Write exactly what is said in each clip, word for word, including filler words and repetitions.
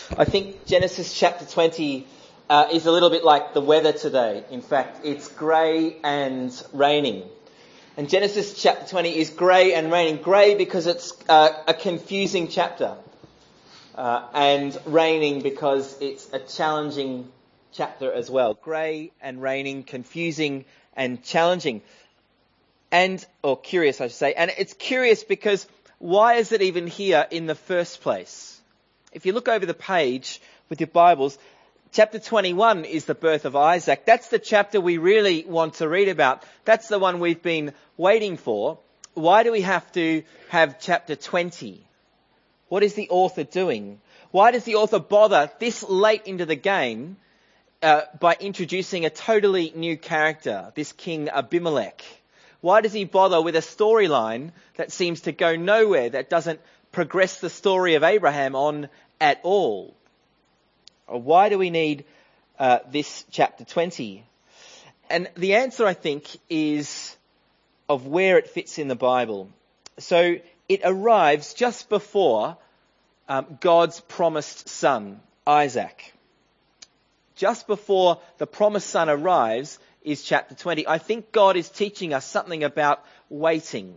I think Genesis chapter twenty uh, is a little bit like the weather today. In fact, it's grey and raining. And Genesis chapter twenty is grey and raining. Grey because it's uh, a confusing chapter. Uh, and raining because it's a challenging chapter as well. Grey and raining, confusing and challenging. And, or curious I should say. And it's curious because why is it even here in the first place? If you look over the page with your Bibles, chapter twenty-one is the birth of Isaac. That's the chapter we really want to read about. That's the one we've been waiting for. Why do we have to have chapter twenty? What is the author doing? Why does the author bother this late into the game uh, by introducing a totally new character, this king Abimelech? Why does he bother with a storyline that seems to go nowhere, that doesn't progress the story of Abraham on at all? Or why do we need uh, this chapter twenty? And the answer, I think, is of where it fits in the Bible. So it arrives just before um, God's promised son, Isaac. Just before the promised son arrives is chapter twenty. I think God is teaching us something about waiting.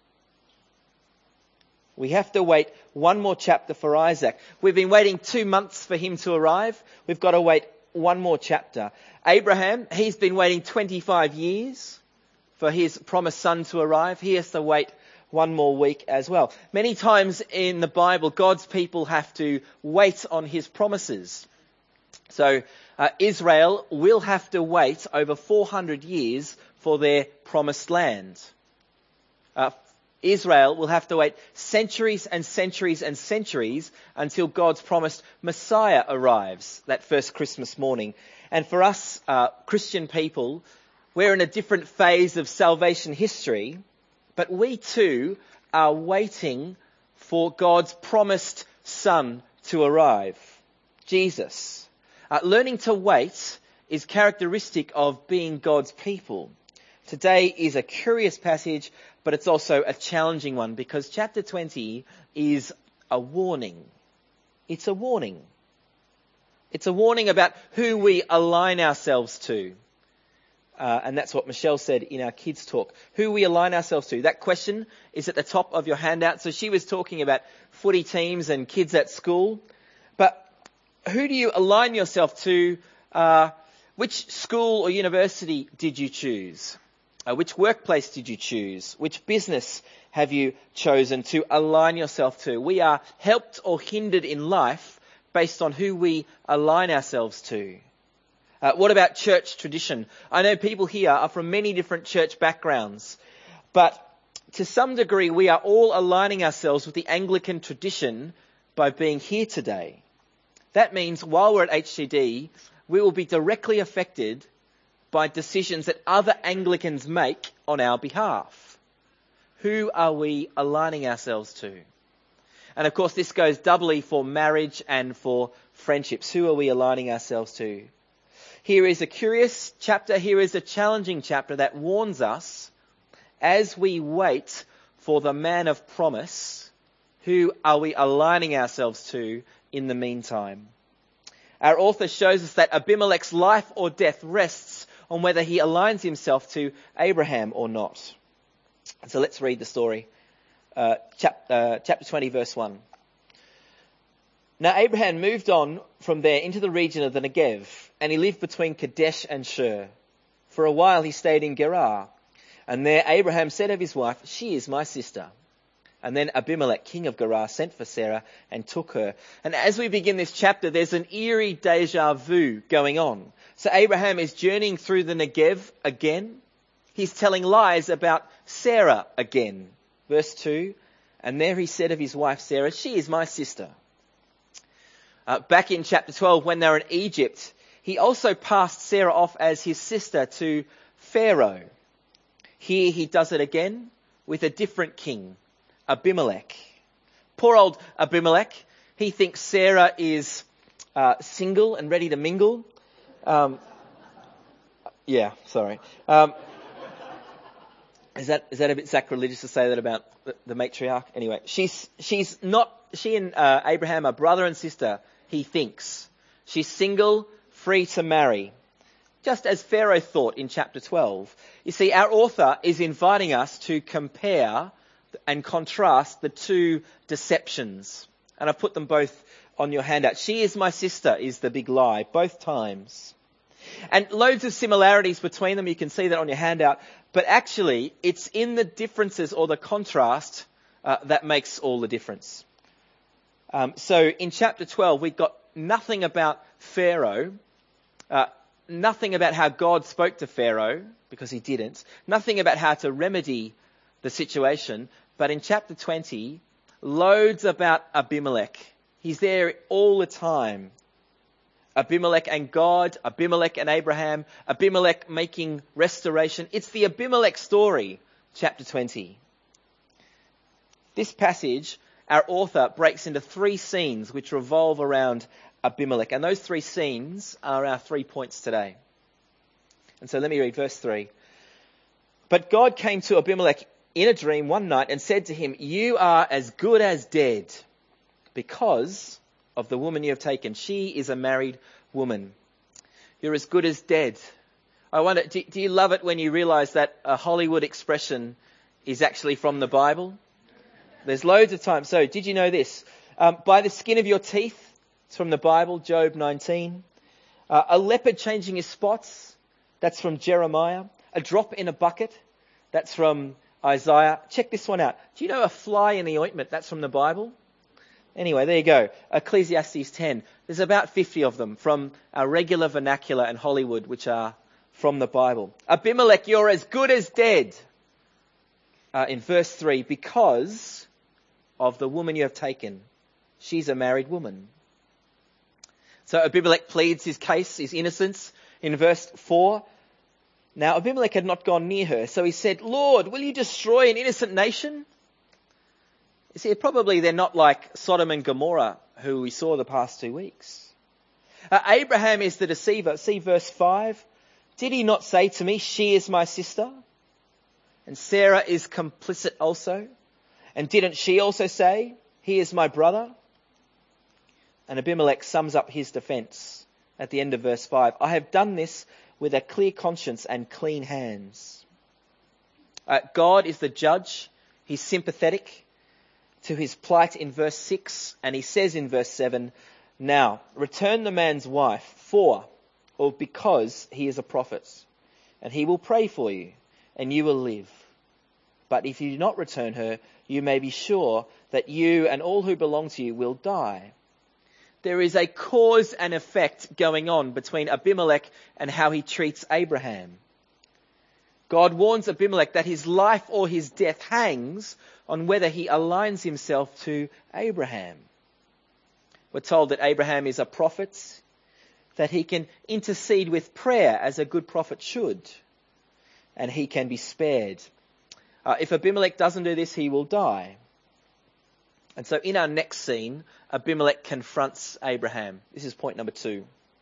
We have to wait one more chapter for Isaac. We've been waiting two months for him to arrive. We've got to wait one more chapter. Abraham, he's been waiting twenty-five years for his promised son to arrive. He has to wait one more week as well. Many times in the Bible, God's people have to wait on his promises. So uh, Israel will have to wait over four hundred years for their promised land. Uh, Israel will have to wait centuries and centuries and centuries until God's promised Messiah arrives that first Christmas morning. And for us uh, Christian people, we're in a different phase of salvation history, but we too are waiting for God's promised Son to arrive, Jesus. Uh, learning to wait is characteristic of being God's people. Today is a curious passage, but it's also a challenging one because chapter twenty is a warning. It's a warning. It's a warning about who we align ourselves to. Uh, and that's what Michelle said in our kids' talk. Who we align ourselves to. That question is at the top of your handout. So she was talking about footy teams and kids at school. But who do you align yourself to? Uh, which school or university did you choose? Uh, which workplace did you choose? Which business have you chosen to align yourself to? We are helped or hindered in life based on who we align ourselves to. Uh, what about church tradition? I know people here are from many different church backgrounds, but to some degree we are all aligning ourselves with the Anglican tradition by being here today. That means while we're at H C D, we will be directly affected by decisions that other Anglicans make on our behalf. Who are we aligning ourselves to? And of course this goes doubly for marriage and for friendships. Who are we aligning ourselves to? Here is a curious chapter, here is a challenging chapter that warns us as we wait for the man of promise, who are we aligning ourselves to in the meantime? Our author shows us that Abimelech's life or death rests on whether he aligns himself to Abraham or not. So let's read the story. Uh, chap, uh, chapter twenty, verse one. Now Abraham moved on from there into the region of the Negev, and he lived between Kadesh and Shur. For a while he stayed in Gerar, and there Abraham said of his wife, "She is my sister." And then Abimelech, king of Gerar, sent for Sarah and took her. And as we begin this chapter, there's an eerie deja vu going on. So Abraham is journeying through the Negev again. He's telling lies about Sarah again. Verse two, and there he said of his wife Sarah, "She is my sister." Uh, back in chapter twelve, when they were in Egypt, he also passed Sarah off as his sister to Pharaoh. Here he does it again with a different king, Abimelech. Poor old Abimelech. He thinks Sarah is uh, single and ready to mingle. Um, yeah, sorry. Um, is that is that a bit sacrilegious to say that about the, the matriarch? Anyway, she's she's not she and uh, Abraham are brother and sister, he thinks. She's single, free to marry. Just as Pharaoh thought in chapter twelve. You see, our author is inviting us to compare and contrast the two deceptions. And I've put them both on your handout. She is my sister is the big lie, both times. And loads of similarities between them. You can see that on your handout. But actually, it's in the differences or the contrast uh, that makes all the difference. Um, so in chapter twelve, we've got nothing about Pharaoh, uh, nothing about how God spoke to Pharaoh, because he didn't, nothing about how to remedy the situation. But in chapter twenty, loads about Abimelech. He's there all the time. Abimelech and God, Abimelech and Abraham, Abimelech making restoration. It's the Abimelech story, chapter twenty. This passage, our author breaks into three scenes which revolve around Abimelech. And those three scenes are our three points today. And so let me read verse three. But God came to Abimelech in a dream one night and said to him, "You are as good as dead because of the woman you have taken. She is a married woman." You're as good as dead. I wonder, do, do you love it when you realise that a Hollywood expression is actually from the Bible? There's loads of times. So did you know this? Um, by the skin of your teeth, it's from the Bible, Job nineteen. Uh, a leopard changing his spots, that's from Jeremiah. A drop in a bucket, that's from Isaiah. Check this one out. Do you know a fly in the ointment? That's from the Bible. Anyway, there you go. Ecclesiastes ten. There's about fifty of them from our regular vernacular and Hollywood, which are from the Bible. Abimelech, you're as good as dead. Uh, in verse three, because of the woman you have taken. She's a married woman. So Abimelech pleads his case, his innocence, in verse four. Now Abimelech had not gone near her, so he said, "Lord, will you destroy an innocent nation?" You see, probably they're not like Sodom and Gomorrah, who we saw the past two weeks. Uh, Abraham is the deceiver. See verse five. Did he not say to me, "She is my sister"? And Sarah is complicit also. And didn't she also say, "He is my brother"? And Abimelech sums up his defense at the end of verse five. "I have done this with a clear conscience and clean hands." Uh, God is the judge. He's sympathetic to his plight in verse six. And he says in verse seven, "Now return the man's wife for or because he is a prophet, and he will pray for you, and you will live. But if you do not return her, you may be sure that you and all who belong to you will die." There is a cause and effect going on between Abimelech and how he treats Abraham. God warns Abimelech that his life or his death hangs on whether he aligns himself to Abraham. We're told that Abraham is a prophet, that he can intercede with prayer as a good prophet should, and he can be spared. Uh, if Abimelech doesn't do this, he will die. And so in our next scene, Abimelech confronts Abraham. This is point number two.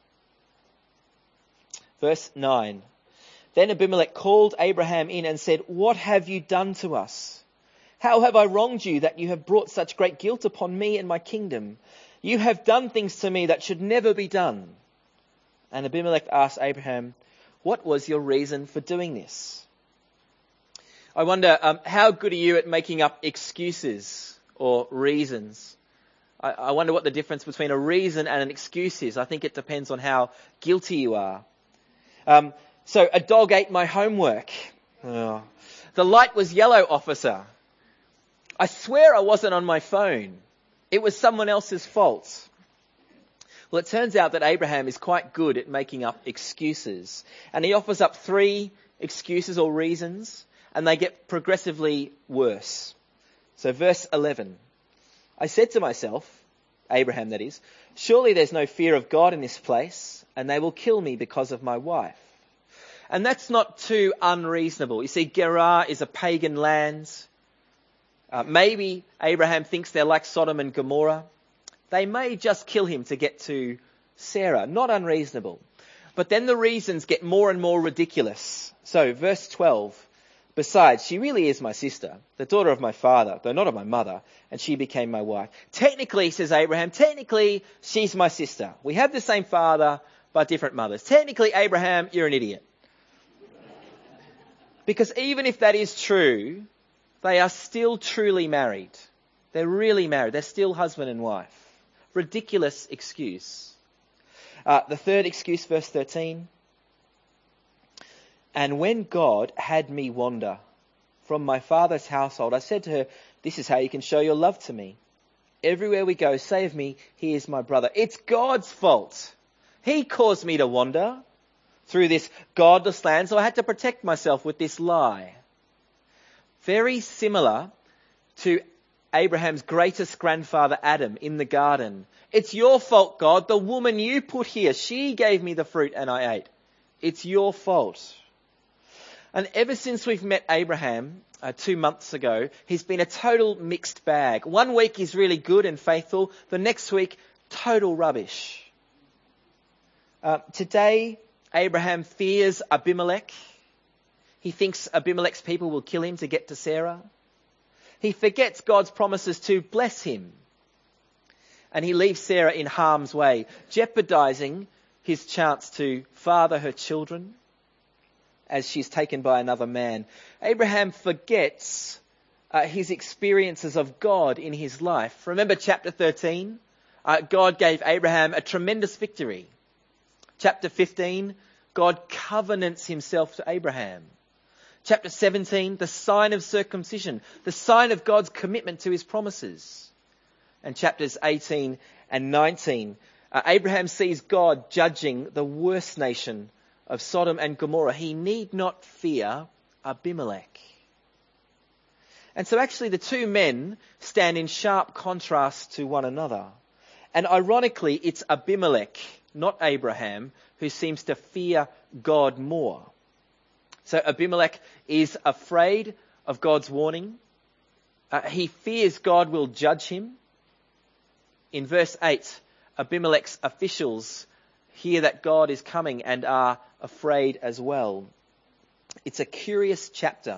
Verse nine. Then Abimelech called Abraham in and said, "What have you done to us? How have I wronged you that you have brought such great guilt upon me and my kingdom? You have done things to me that should never be done." And Abimelech asked Abraham, "What was your reason for doing this?" I wonder, um, how good are you at making up excuses or reasons? I, I wonder what the difference between a reason and an excuse is. I think it depends on how guilty you are. Um, so a dog ate my homework. Oh. The light was yellow, officer. I swear I wasn't on my phone. It was someone else's fault. Well, it turns out that Abraham is quite good at making up excuses. And he offers up three excuses or reasons, and they get progressively worse. So verse eleven. I said to myself, Abraham that is, "Surely there's no fear of God in this place, and they will kill me because of my wife." And that's not too unreasonable. You see, Gerar is a pagan land. Uh, maybe Abraham thinks they're like Sodom and Gomorrah. They may just kill him to get to Sarah. Not unreasonable. But then the reasons get more and more ridiculous. So verse twelve. Besides, she really is my sister, the daughter of my father, though not of my mother, and she became my wife. Technically, says Abraham, technically, she's my sister. We have the same father, but different mothers. Technically, Abraham, you're an idiot. Because even if that is true, they are still truly married. They're really married. They're still husband and wife. Ridiculous excuse. Uh, the third excuse, verse thirteen. And when God had me wander from my father's household, I said to her, this is how you can show your love to me. Everywhere we go, say of me, he is my brother. It's God's fault. He caused me to wander through this godless land, so I had to protect myself with this lie. Very similar to Abraham's greatest grandfather, Adam, in the garden. It's your fault, God. The woman you put here, she gave me the fruit and I ate. It's your fault. And ever since we've met Abraham uh, two months ago, he's been a total mixed bag. One week he's really good and faithful. The next week, total rubbish. Uh, today, Abraham fears Abimelech. He thinks Abimelech's people will kill him to get to Sarah. He forgets God's promises to bless him. And he leaves Sarah in harm's way, jeopardizing his chance to father her children as she's taken by another man. Abraham forgets uh, his experiences of God in his life. Remember chapter thirteen? Uh, God gave Abraham a tremendous victory. Chapter fifteen, God covenants himself to Abraham. Chapter seventeen, the sign of circumcision, the sign of God's commitment to his promises. And chapters eighteen and nineteen, uh, Abraham sees God judging the worst nation of Sodom and Gomorrah. He need not fear Abimelech. And so actually the two men stand in sharp contrast to one another. And ironically, it's Abimelech, not Abraham, who seems to fear God more. So Abimelech is afraid of God's warning. Uh, he fears God will judge him. In verse eight, Abimelech's officials hear that God is coming and are afraid as well. It's a curious chapter.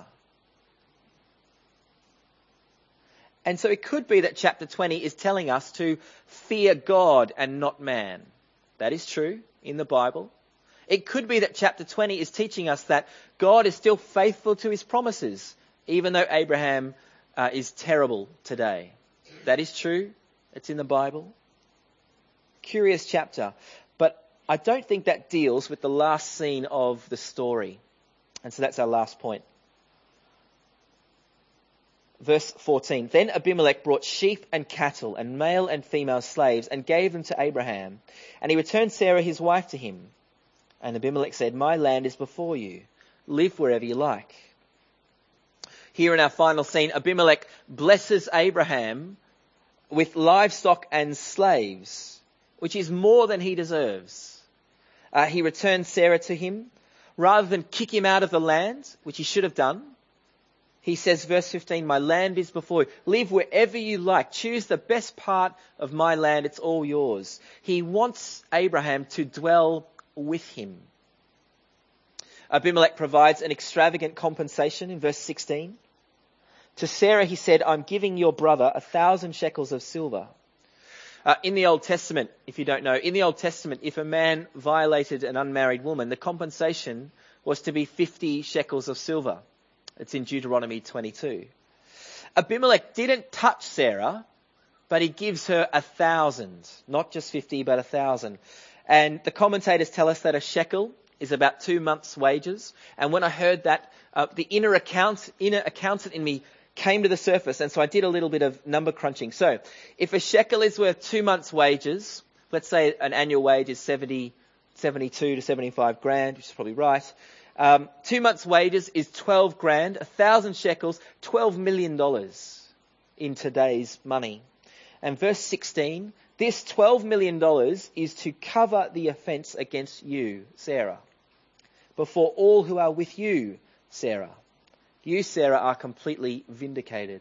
And so it could be that chapter twenty is telling us to fear God and not man. That is true in the Bible. It could be that chapter twenty is teaching us that God is still faithful to his promises, even though Abraham uh, is terrible today. That is true. It's in the Bible. Curious chapter. But I don't think that deals with the last scene of the story. And so that's our last point. Verse fourteen. Then Abimelech brought sheep and cattle and male and female slaves and gave them to Abraham. And he returned Sarah his wife to him. And Abimelech said, my land is before you. Live wherever you like. Here in our final scene, Abimelech blesses Abraham with livestock and slaves, which is more than he deserves. Uh, he returns Sarah to him. Rather than kick him out of the land, which he should have done, he says, verse fifteen, my land is before you. Live wherever you like. Choose the best part of my land. It's all yours. He wants Abraham to dwell with him. Abimelech provides an extravagant compensation in verse sixteen. To Sarah he said, I'm giving your brother a thousand shekels of silver. Uh, in the Old Testament, if you don't know, in the Old Testament, if a man violated an unmarried woman, the compensation was to be fifty shekels of silver. It's in Deuteronomy twenty-two. Abimelech didn't touch Sarah, but he gives her a thousand, not just fifty, but a thousand. And the commentators tell us that a shekel is about two months' wages. And when I heard that, uh, the inner account, inner accountant in me came to the surface. And so I did a little bit of number crunching. So if a shekel is worth two months' wages, let's say an annual wage is seventy, seventy-two to seventy-five grand, which is probably right. Um, two months' wages is twelve grand, a thousand shekels, twelve million dollars in today's money. And verse sixteen, this twelve million dollars is to cover the offence against you, Sarah, before all who are with you, Sarah. You, Sarah, are completely vindicated.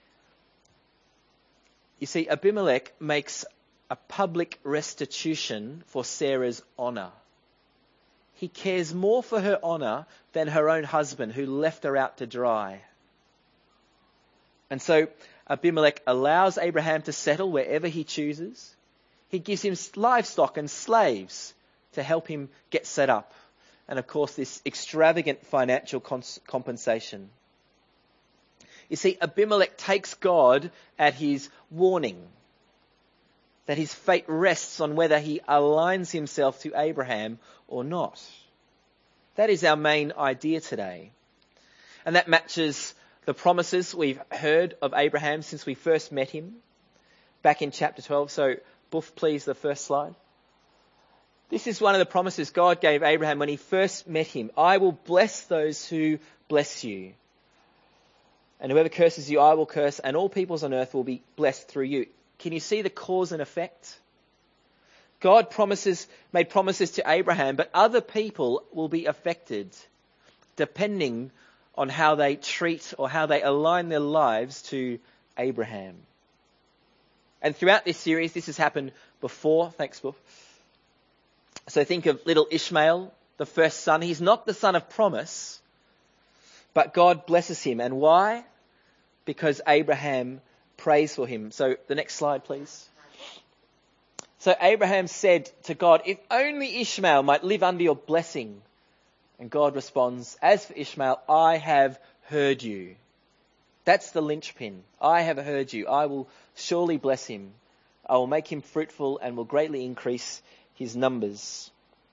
You see, Abimelech makes a public restitution for Sarah's honour. he cares more for her honour than her own husband who left her out to dry. And so Abimelech allows Abraham to settle wherever he chooses. He gives him livestock and slaves to help him get set up. And of course, this extravagant financial cons- compensation. You see, Abimelech takes God at his warning that his fate rests on whether he aligns himself to Abraham or not. That is our main idea today. And that matches the promises we've heard of Abraham since we first met him back in chapter twelve. So, Buff, please, the first slide. This is one of the promises God gave Abraham when he first met him. I will bless those who bless you. And whoever curses you, I will curse, and all peoples on earth will be blessed through you. Can you see the cause and effect? God promises, made promises to Abraham, but other people will be affected depending on how they treat or how they align their lives to Abraham. And throughout this series, this has happened before. Thanks, Buff. So think of little Ishmael, the first son. He's not the son of promise, but God blesses him. And why? Because Abraham prays for him. So the next slide, please. So Abraham said to God, if only Ishmael might live under your blessing. And God responds, as for Ishmael, I have heard you. That's the linchpin. I have heard you. I will surely bless him. I will make him fruitful and will greatly increase his numbers.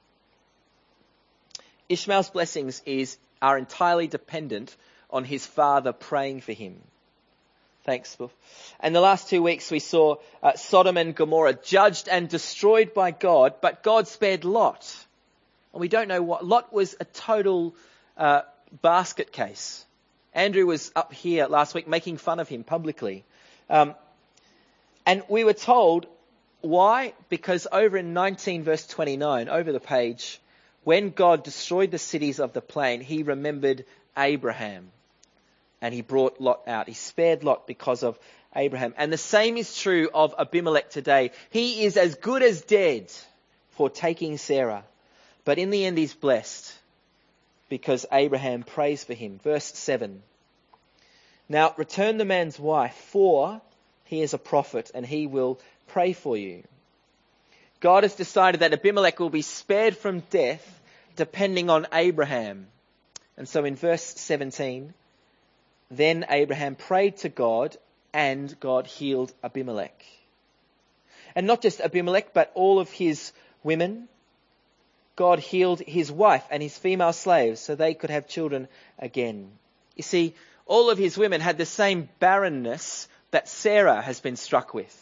Ishmael's blessings is are entirely dependent on his father praying for him. Thanks, Buff. And the last two weeks we saw uh, Sodom and Gomorrah judged and destroyed by God, but God spared Lot. And we don't know what. Lot was a total uh, basket case. Andrew was up here last week making fun of him publicly. Um, and we were told why? Because over in nineteen verse twenty-nine, over the page, when God destroyed the cities of the plain, he remembered Abraham. And he brought Lot out. He spared Lot because of Abraham. And the same is true of Abimelech today. He is as good as dead for taking Sarah. But in the end he's blessed because Abraham prays for him. Verse seven. Now return the man's wife, for he is a prophet and he will pray for you. God has decided that Abimelech will be spared from death depending on Abraham. And so in verse seventeen, then Abraham prayed to God and God healed Abimelech. And not just Abimelech, but all of his women. God healed his wife and his female slaves so they could have children again. You see, all of his women had the same barrenness that Sarah has been struck with.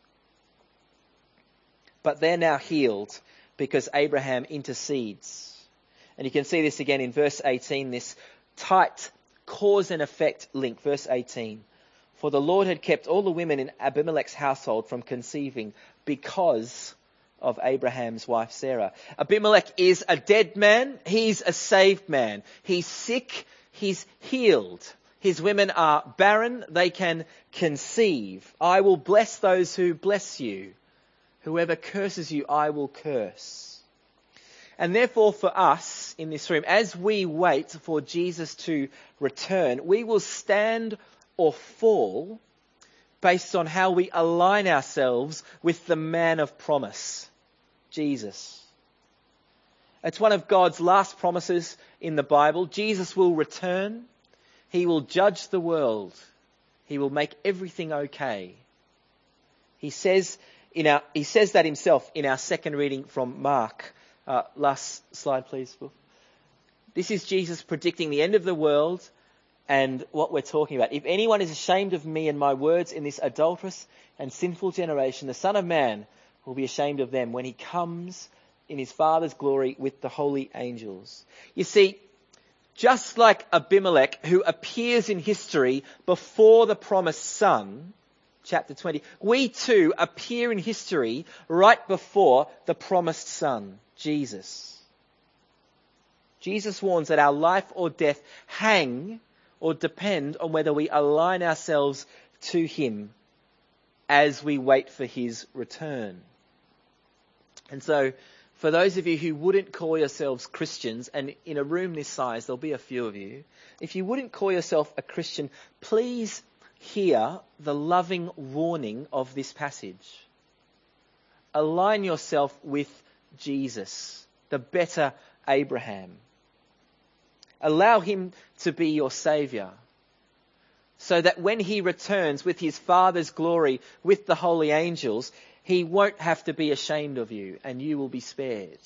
But they're now healed because Abraham intercedes. And you can see this again in verse eighteen, this tight cause and effect link. Verse eighteen. For the Lord had kept all the women in Abimelech's household from conceiving because of Abraham's wife Sarah. Abimelech is a dead man. He's a saved man. He's sick. He's healed. His women are barren. They can conceive. I will bless those who bless you. Whoever curses you, I will curse. And therefore for us in this room, as we wait for Jesus to return, we will stand or fall based on how we align ourselves with the man of promise, Jesus. It's one of God's last promises in the Bible. Jesus will return. He will judge the world. He will make everything okay. He says in our, he says that himself in our second reading from Mark. Uh, last slide, please. This is Jesus predicting the end of the world and what we're talking about. If anyone is ashamed of me and my words in this adulterous and sinful generation, the Son of Man will be ashamed of them when he comes in his Father's glory with the holy angels. You see, just like Abimelech, who appears in history before the promised son, chapter twenty, we too appear in history right before the promised son, Jesus. Jesus warns that our life or death hang or depend on whether we align ourselves to him as we wait for his return. And so For those of you who wouldn't call yourselves Christians, and in a room this size, there'll be a few of you, if you wouldn't call yourself a Christian, please hear the loving warning of this passage. Align yourself with Jesus, the better Abraham. Allow him to be your saviour, so that when he returns with his Father's glory, with the holy angels, he won't have to be ashamed of you, and you will be spared.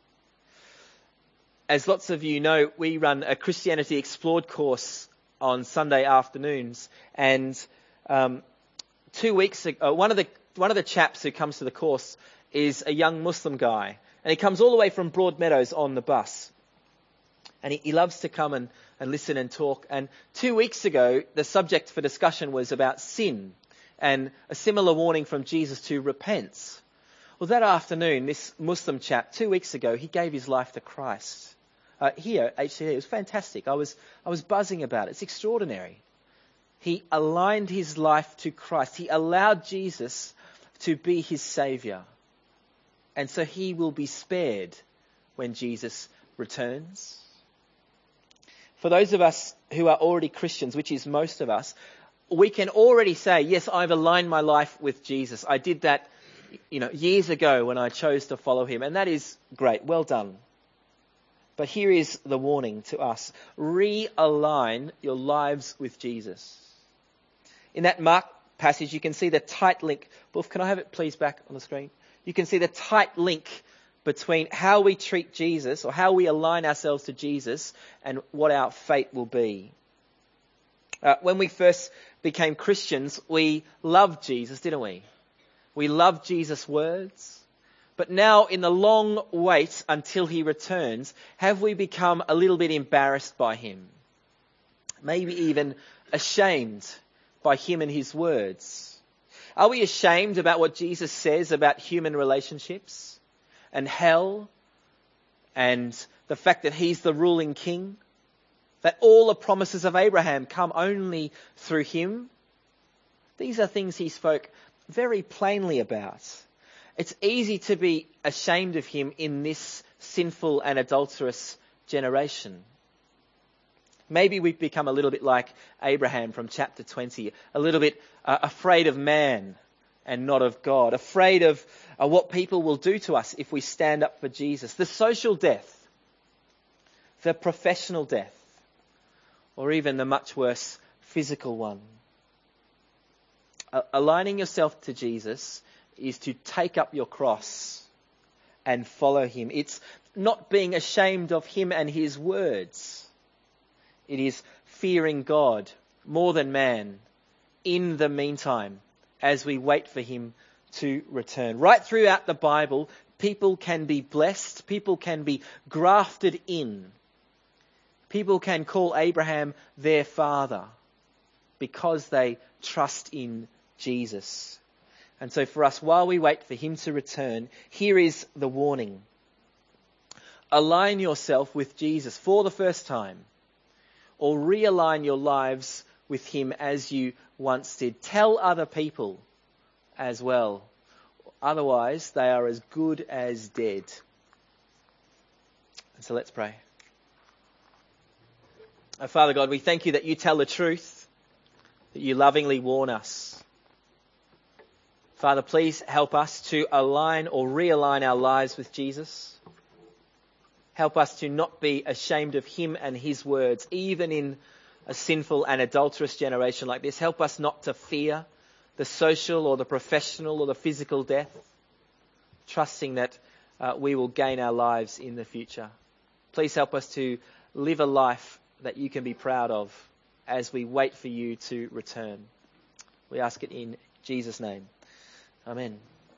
As lots of you know, we run a Christianity Explored course on Sunday afternoons, and um, two weeks ago, one of the one of the chaps who comes to the course is a young Muslim guy, and he comes all the way from Broadmeadows on the bus, and he, he loves to come and, and listen and talk. And two weeks ago, the subject for discussion was about sin, and a similar warning from Jesus to repent. Well, that afternoon, this Muslim chap, two weeks ago, he gave his life to Christ. Uh, here at H C D, it was fantastic. I was I was buzzing about it. It's extraordinary. He aligned his life to Christ. He allowed Jesus to be his saviour. And so he will be spared when Jesus returns. For those of us who are already Christians, which is most of us, we can already say, yes, I've aligned my life with Jesus. I did that, you know, years ago when I chose to follow him. And that is great. Well done. But here is the warning to us. Realign your lives with Jesus. In that Mark passage, you can see the tight link. Wolf, can I have it please back on the screen? You can see the tight link between how we treat Jesus, or how we align ourselves to Jesus, and what our fate will be. Uh, when we first became Christians, we loved Jesus, didn't we? We loved Jesus' words. But now, in the long wait until he returns, have we become a little bit embarrassed by him? Maybe even ashamed by him and his words? Are we ashamed about what Jesus says about human relationships and hell, and the fact that he's the ruling king? That all the promises of Abraham come only through him? These are things he spoke very plainly about. It's easy to be ashamed of him in this sinful and adulterous generation. Maybe we've become a little bit like Abraham from chapter twenty, a little bit uh, afraid of man and not of God, afraid of uh, what people will do to us if we stand up for Jesus. The social death, the professional death, or even the much worse physical one. Uh, aligning yourself to Jesus is to take up your cross and follow him. It's not being ashamed of him and his words. It is fearing God more than man in the meantime as we wait for him to return. Right throughout the Bible, people can be blessed. People can be grafted in. People can call Abraham their father because they trust in Jesus. And so for us, while we wait for him to return, here is the warning. Align yourself with Jesus for the first time, or realign your lives with him as you once did. Tell other people as well. Otherwise, they are as good as dead. And so let's pray. Oh, Father God, we thank you that you tell the truth, that you lovingly warn us. Father, please help us to align or realign our lives with Jesus. Help us to not be ashamed of him and his words, even in a sinful and adulterous generation like this. Help us not to fear the social or the professional or the physical death, trusting that uh, we will gain our lives in the future. Please help us to live a life that you can be proud of as we wait for you to return. We ask it in Jesus' name. Amen.